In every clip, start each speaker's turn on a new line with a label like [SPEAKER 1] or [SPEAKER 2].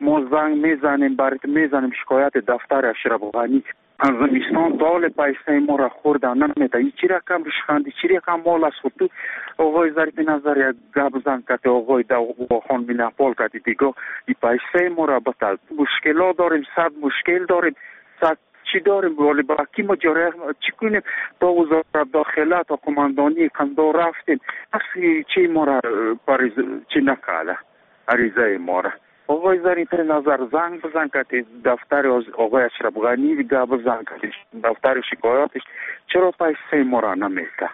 [SPEAKER 1] ما زنگ میزنیم برات میزنیم شکایت دفتر اشرف غنی از زمستان دال پیسه ما را خوردن نمیده ای چی رقم ریشخندی چی رقم مال است تو آقای ظریف نظر یک گپ زن که آقای خان مینپال که دیگه این پیسه ما را بتل مشکلات داریم صد مشکل داریم صد چی داریم ولی با کی مجاره چی کنیم تا وزارت داخله تا کماندانی قندار رفتیم اصلی چی ما را پریز چی نکاله عریضه ما را آقای ظریف نظر زنگ بزن که دفتر آقای اشرف غنی گپ بزن که دفتر شکایاتش چرا پیسه ما را نمیده.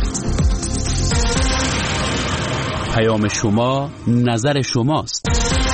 [SPEAKER 2] پیام شما نظر شماست.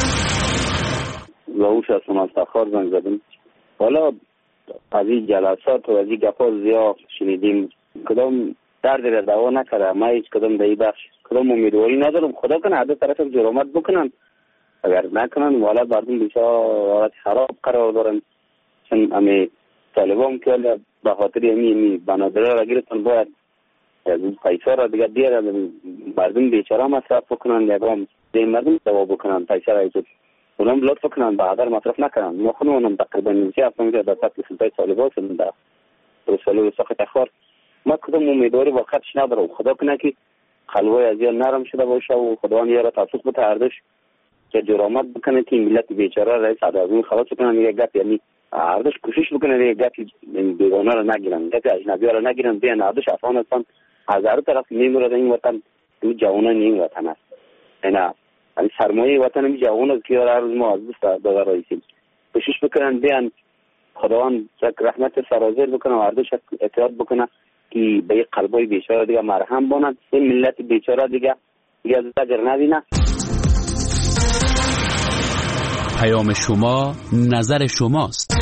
[SPEAKER 3] لاوش از افتخار زنگ زدم. حالا از این جلسات و از این گپا زیاد شنیدیم کدام درد را دوا نکرده ما هیچ کدام در این بخش کدام امیدواری ندارم خدا کنه هر دو طرف جرامت بکنن اگر نکنن والا مردم بسیار حالت خراب قرار دارن چون امی طالبان که به خاطر امی بنادره را گیرتون باید از این پیسه را دیگه دیر مردم بیچاره مصرف بکنن یکم دیم مردم دوا بکنن پیسه را ایجاد اونم لطف کنن به هدر مصرف نکنن ما خودمونم تقریبا نمیشه اصلا که در سطح سلطه طالبان شدن در رساله و ساخت اخبار ما کدام امیدواری واقعتش ندارم خدا کنه که خلوای از یا نرم شده باشه و خدا یا را توفیق بده اردش که جرامت بکنه که ملت بیچاره رئیس عدالت خلاص کنن یک گپ یعنی اردش کوشش بکنه یک گپ بیگانه را نگیرن گپ اجنبی را نگیرن بیان اردش افغانستان از هر طرف میمونه این وطن دو جوانان این وطن است اینا این سرمایه وطن این جوان است که هر روز ما از دست دادن رئیسیم کوشش بکنن بیان خداوند یک رحمت سرازیر بکنه و اردش اطاعت بکنه که به قلبای بیچاره دیگه مرهم بانند این ملت بیچاره دیگه زجر نبینه.
[SPEAKER 2] پیام شما نظر شماست.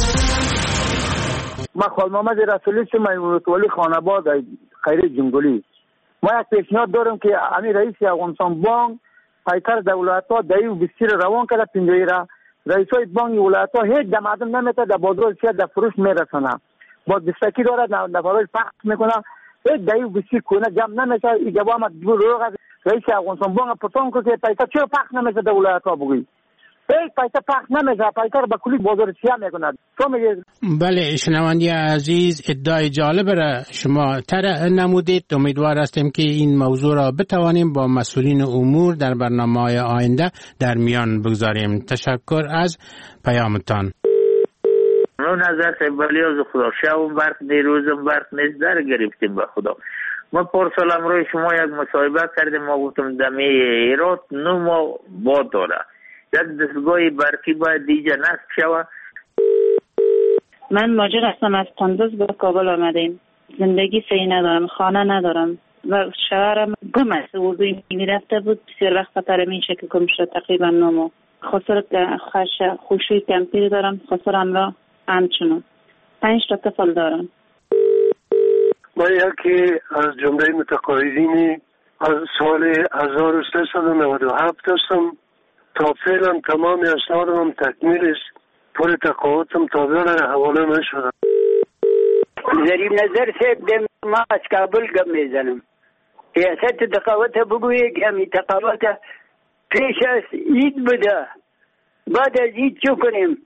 [SPEAKER 4] ما خال محمد رسولی میمونت ولی خانباد خیر جنگلی ما یک پیشنهاد دارم که امیر رئیس افغانستان بانک پیکر دولت‌ها دایو بسیر روان کرده پنجایی را رئیسای بانک ولایت‌ها هیچ دمادم نمیته در بازار سیاه در فروش میرسنه با دستکی داره نفرای پخش میکنه هیچ دایو بسیر کنه جمع نمیشه این جواب روغ رئیس افغانستان بانک پرسان که پیسه چرا پخش نمیشه در ولایت‌ها بگویی هیچ پیسه پخش نمیشه پیسه با کلی بازار سیاه میکنه تو میگی.
[SPEAKER 5] بله شنوندی عزیز ادعای جالب را شما طرح نمودید امیدوار هستیم که این موضوع را بتوانیم با مسئولین امور در برنامه‌های آینده در میان بگذاریم. تشکر از پیامتان.
[SPEAKER 6] نظر سیبالی از خدا شب برق دیروزم برق نیست در گرفتیم به خدا ما پرسال امروی شما یک مصاحبه کردیم ما گفتم دمی ایراد 9 ماه باد داره یک دستگاه برقی باید دیجا نصب شود.
[SPEAKER 7] من ماجر هستم از قندوز به کابل آمدیم زندگی صحیح ندارم خانه ندارم و شوهرم گم است اردوی میرفته بود بسیار وقت خطر این شکل گم شد تقریبا 9 ماه خسر خوشوی کمپیر دارم خسرم را همچنان 5 تا طفل دارم.
[SPEAKER 8] ما یکی از جمله متقاعدین از سال 1397 هستم تا فعلا تمام اسنادم تکمیل است پر تقاعدم تا بیان حواله نشده.
[SPEAKER 9] ظریف نظر صاحب ما از کابل گم میزنم ریاست تقاعد بگویه که همی تقاعد پیش از عید بوده بعد از عید چو کنیم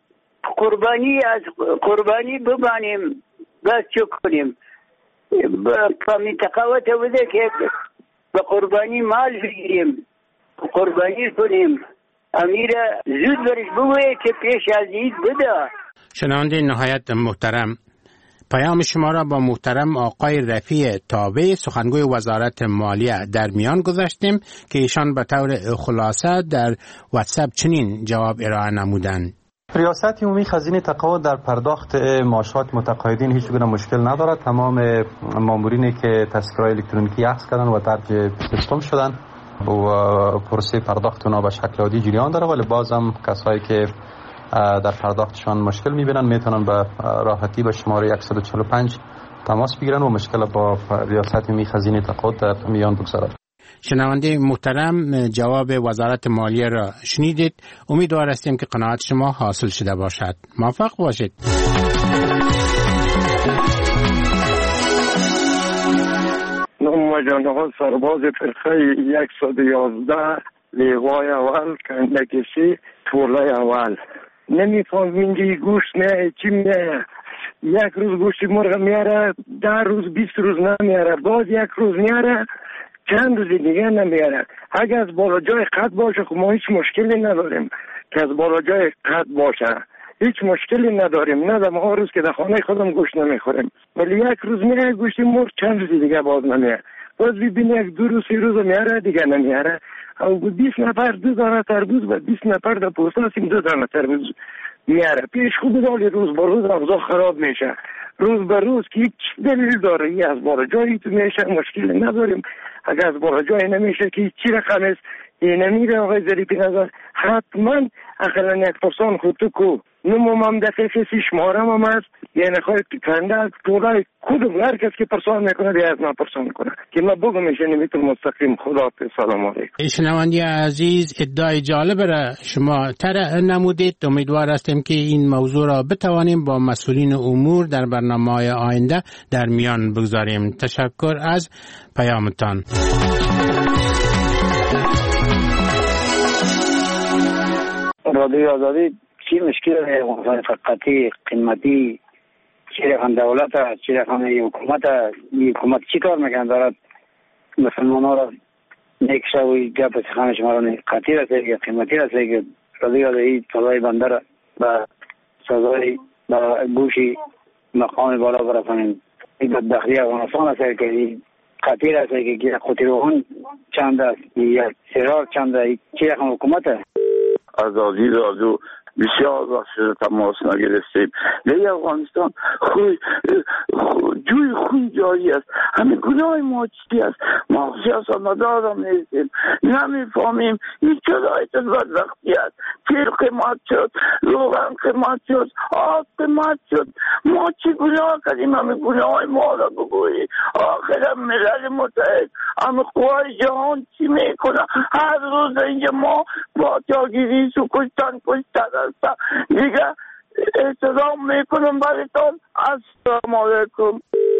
[SPEAKER 9] قربانی ببانیم بس چو کنیم همی تقاعد بوده که به قربانی مال بگیریم قربانی کنیم امیر زود برش بگویه که پیش از عید بوده.
[SPEAKER 5] شنونده نهایت محترم پیام شما را با محترم آقای رفیع تابع سخنگوی وزارت مالیه در میان گذاشتیم که ایشان به طور خلاصه در واتساپ چنین جواب ارائه نمودند.
[SPEAKER 10] ریاست عمومی خزینه تقاعد در پرداخت معاشات متقاعدین هیچ گونه مشکل ندارد. تمام مامورینی که تذکره الکترونیکی اخذ کردن و درج سیستم شدن و پروسه پرداخت اونا به شکل عادی جریان داره ولی بازم کسایی که در پرداختشان مشکل میبینن میتونن به راحتی به شماره 145 تماس بگیرن و مشکل با ریاست عمومی خزینه تقاعد در میان بگذارد.
[SPEAKER 5] شنونده محترم جواب وزارت مالیه را شنیدید. امیدوار هستیم که قناعت شما حاصل شده باشد. موفق باشید.
[SPEAKER 8] جانها سرباز فرقه 111 لیوای اول کندکشی طوله اول نمیفهم اینجا گوشت میاره چی میاره. یک روز گوشت مرغ میاره 10 روز 20 روز نمیاره، باز یک روز میاره چند روز دیگه نمیاره. اگر از بالا جای قد باشه خب ما هیچ مشکلی نداریم که از بالا جای قد باشه، هیچ مشکلی نداریم. نه ما روز که در خانه خودم گوشت نمیخوریم، ولی یک روز میاره گوشت مرغ چند روز دیگه باز نمیاره، باز ببینی یک 2 روز 3 روز میاره دیگه نمیاره. او 20 نفر 2 دانه تربوز و 20 نفر در پوستا هستیم 2 دانه تربوز میاره. پیش خوب دالی روز به روز اوضاع خراب میشه، روز به روز که هیچ دلیل داره. ای از بالا جایی تو میشه مشکلی نداریم، اگر از بالا جایی نمیشه که چی رقم است این نمیره. آقای ظریفی نظر حتما اقلا 1% خود تو کو نموم هم دقیقه 6 مارم هم هست، یعنی خواهی کنده طولای کدوم هر کس که پرسان میکنه دیگه از من پرسان کنه که ما بگم میشه نمیتون مستقیم. خدا سلام علیکم.
[SPEAKER 5] شنوندی عزیز، ادعای جالب را شما طرح نمودید. امیدوار هستیم که این موضوع را بتوانیم با مسئولین امور در برنامه‌های آینده در میان بگذاریم. تشکر از پیامتان.
[SPEAKER 3] رادیو آزادی چی مشکل ہے؟ فقطی قیمتی چی رقم دولت ہے، چی رقم حکومت ہے. این حکومت چی کار میکنه؟ دارد مسلمان ها را نیکشه و گپ سخن شما را قطعی رسه که قیمتی رسه که رادیو آزادی سزای بنده را به سزای به گوشی مقام بالا برسانیم. این بدبختی افغانستان رسه که قطعی رسه که قطعی روحان چند است، یک سرار چند است. چی رقم حکومت ہے؟
[SPEAKER 11] آزادی رادیو بسیار وقت شده تماس نگرفتیم. در افغانستان جوی خون جاری است. همه گناه ما چی است؟ ما سیاست مدار هم نیستیم، نمیفهمیم این چرایت بدبختی است. تیل قیمت شد، روغن قیمت شد، آب قیمت شد. ما چی گناه کردیم؟ همه گناه ما را بگویی. آخر ملل متحد همه قوای جهان چی میکنه؟ هر روز اینجا ما با جاگیری سو کشتن هستم دیگه احترام میکنم برایتان. السلام علیکم.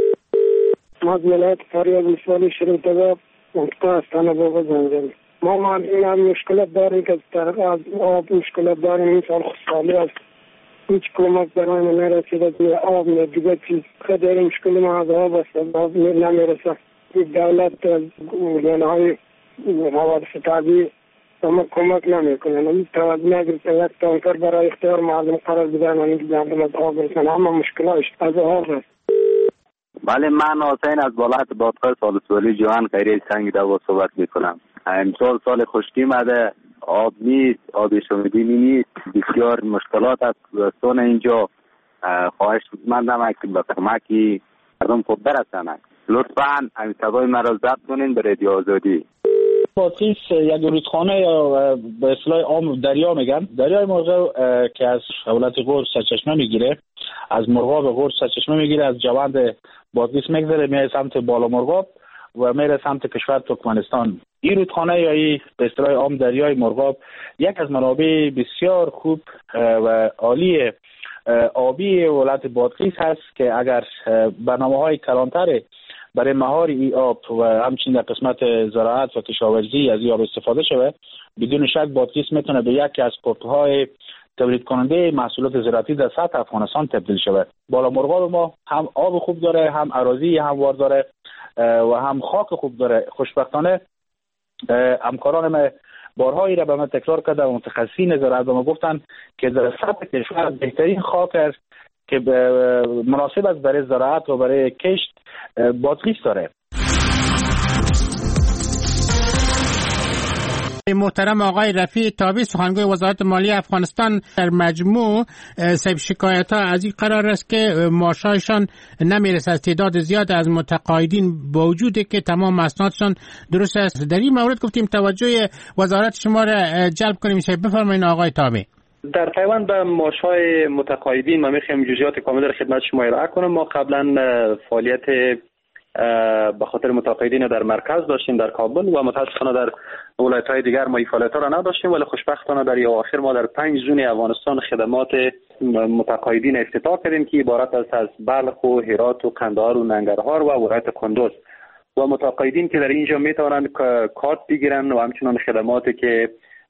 [SPEAKER 8] ما ولایت فاریاب ولسوالی شریفتگاه منطقه استان بابا زنجان. ما این هم مشکلات داریم که از آب مشکلات داریم. این سال خسالی است، هیچ کمک برای ما نرسیده. آب نه دیگه چیز خیلی مشکل ما از آب است، آب نمیرسه. دولت یعنی های حوادث طبیعی اما کمک نمیکنن. توجه نگرفته یک تانکر برای اختیار مردم قرار بدن و اینکه مردم از آب برسن. اما مشکلش از آب است.
[SPEAKER 3] بله، من حسین از بالات بادخای سالسولی جوان خیری سنگ دوا صحبت میکنم. امسال سال خشکی مده، آب نیست، آب شومیدنی نیست، بسیار مشکلات است دوستان اینجا. خواهش مندم که به کمکی مردم خود برسند. لطفاً این صدای مرا ضبط کنین به رادیو آزادی.
[SPEAKER 12] بادغیس یک رودخانه یا به اصطلاح عام دریا میگن. دریای مرغاب که از ولایت غور سرچشمه میگیره، از مرغاب غور سرچشمه میگیره، از جوند بادغیس میگذره میره سمت بالا مرغاب و میره سمت کشور ترکمنستان. این رودخانه یا این به اصطلاح عام دریای مرغاب یک از منابع بسیار خوب و عالی آبی ولایت بادغیس هست که اگر برنامه‌های کلانتر برای مهار ای آب و همچنین در قسمت زراعت و کشاورزی از این آب استفاده شود، بدون شک بادغیس میتونه به یکی از پورت‌های تولید کننده محصولات زراعتی در سطح افغانستان تبدیل شود. بالا مرغاب ما هم آب خوب داره، هم اراضی هموار داره و هم خاک خوب داره. خوشبختانه همکاران ما بارهایی را به من تکرار کرده و متخصصین زراعت به ما گفتن که در سطح کشور بهترین خاک است که مناسب است برای زراعت و برای کشت بادغیس داره.
[SPEAKER 5] محترم آقای رفیع تابی، سخنگوی وزارت مالیه افغانستان، در مجموع سب شکایت ها از این قرار است که معاشایشان نمیرسه از تعداد زیاد از متقاعدین با وجودی که تمام اسنادشان درست است. در این مورد گفتیم توجه وزارت شما را جلب کنیم. بفرمایید آقای تابی.
[SPEAKER 10] در پیوند به معاشهای متقاعدین ما میخوایم جزئیات کامل را خدمت شما ارائه کنم. ما قبلا فعالیت به خاطر متقاعدین در مرکز داشتیم در کابل و متاسفانه در ولایت‌های دیگر ما این فعالیت‌ها را نداشتیم، ولی خوشبختانه در اواخر ما در 5 زون افغانستان خدمات متقاعدین افتتاح کردیم که عبارت است از بلخ و هرات و قندهار و ننگرهار و ولایت کندوز. و متقاعدین که در اینجا میتوانند کارت بگیرن و همچنان خدماتی که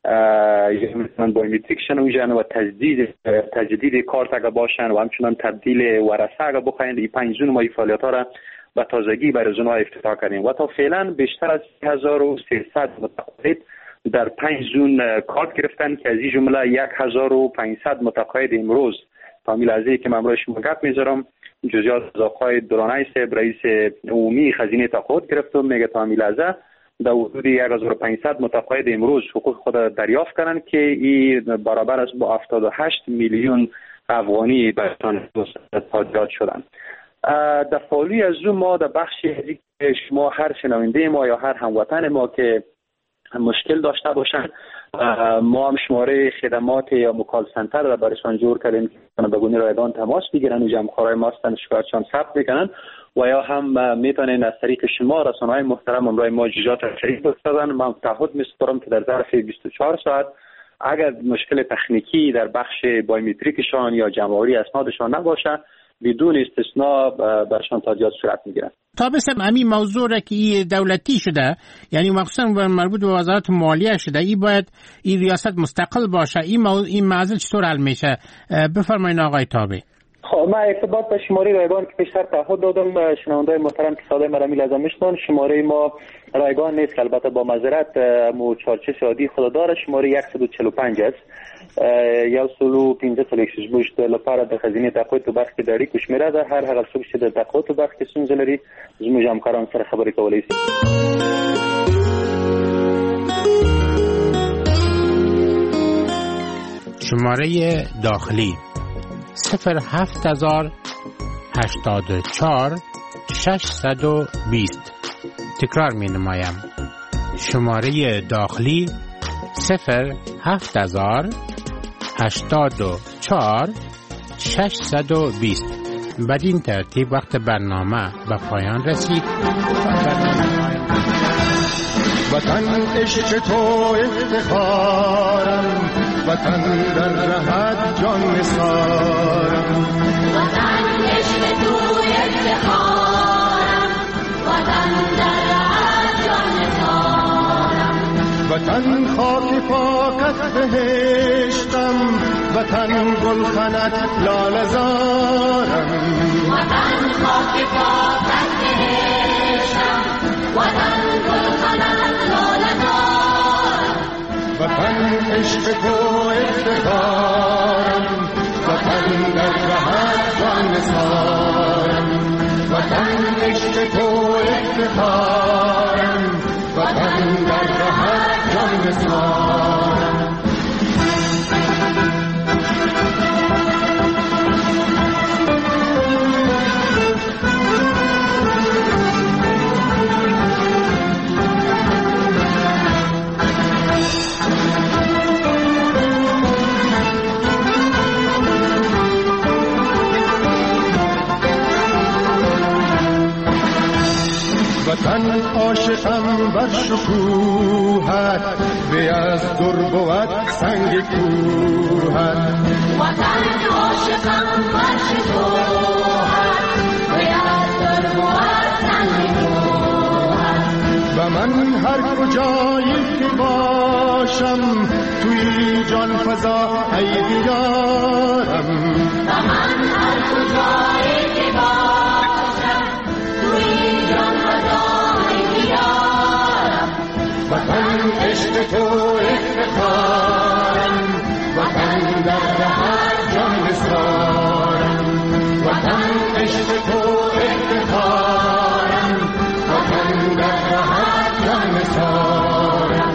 [SPEAKER 10] یا میتونن بایومتریکشن ویژن و تجدید کارت اگه باشن و همچنان تبدیل ورثه اگه بخواین. این 5 زون ما این فعالیت ها را به تازگی برای زونها افتتاح کردیم و تا فعلا بیشتر از 1300 متقاعد در 5 زون کارت گرفتن که از این جمله 1500 متقاعد امروز تا لحظه‌ای که من امروز شما گپ میذارم جزئیات از آقای درانای صاحب رئیس عمومی خزینه تقاعد گرفتم میگه تا لحظه در حدود 1500 متقاعد امروز حقوق خود دریافت کردن که این برابر است با 78 میلیون افغانی برشان تادیات شدن. در فعالی از اون ما در بخشی که شما هر شنونده ما یا هر هموطن ما که مشکل داشته باشن ما هم شماره خدمات یا مکال سنتر را برایشان جور کردیم که به گونه رایگان تماس بگیرن و جمع‌خوارای ما هستن شکایتشان ثبت میکنن و یا هم میتونن از طریق شما رسانه‌های محترم امروز ما جزئیات را شریک بسازن. من تعهد می‌سپارم که در ظرف 24 ساعت اگر مشکل تکنیکی در بخش بایومتریکشان یا جمع‌آوری اسنادشان نباشه بدون استثناء برشان تادیات صورت میگیرن.
[SPEAKER 5] تا بسم همین موضوع را که دولتی شده یعنی مخصوصا مربوط به وزارت مالیه شده این باید این ریاست مستقل باشه این معضل چطور حل میشه؟ بفرمایید آقای تابع.
[SPEAKER 10] خب من ارتباط به شماره رایگان که پیشتر تعهد دادم شنوندای محترم که صدای مرا میلازم میشنون شماره ما رایگان نیست که البته با معذرت مو چارچه عادی خود داره شماره 145 است یا سلو 15 سال یکشش بوشت لپاره در خزینه تقاعد تو بخش داری کش میره در هر هر سوق شده تقاعد تو بخش سونز لري زموږ همکاران سره خبرې کولای شي.
[SPEAKER 5] شماره داخلی 07084 620 تکرار می نمایم. شماره داخلی 07084 620. بدین ترتیب وقت برنامه به پایان رسید.
[SPEAKER 13] وطن عشق تو افتخارم وطن در رهت جان نثارم
[SPEAKER 14] وطن عشق تو افتخارم وطن در رهت جان نثارم
[SPEAKER 13] وطن خاک پاکت بهشتم وطن گلخنت لاله زارم
[SPEAKER 14] وطن خاک پاکت بهشتم وطن گلخنت لاله زارم
[SPEAKER 13] وطن عشق تو افتخارم وطن در رهت جان نثارم وطن عشق تو افتخارم وطن در رهت جان نثارم وطن عاشقم بر شکوهت به از در بود سنگ کوهت
[SPEAKER 14] وطن عاشقم بر شکوهت به از در بود سنگ کوهت
[SPEAKER 13] و من هر کجایی که باشم توی جان فضا ای دیارم
[SPEAKER 14] و من هر کجایی که باشم توی جان فضا ای دیارم
[SPEAKER 13] وطن عشق تو افتخارم وطن در رهت جان نثارم وطن عشق تو افتخارم وطن در رهت جان نثارم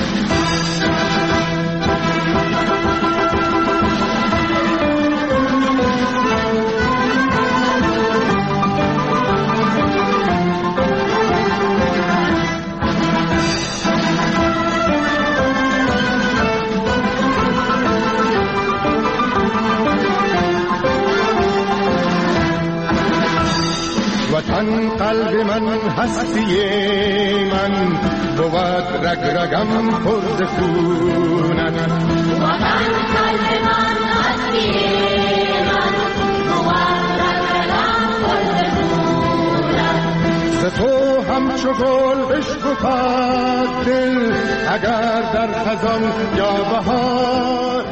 [SPEAKER 13] وطن قلب من هستی من بود رگ رگم پر ز خونت
[SPEAKER 14] وطن قلب من هستی من بود رگ رگم پر ز خونت
[SPEAKER 13] ز تو همچو گل بشکفد دل اگر در خزان یا بهار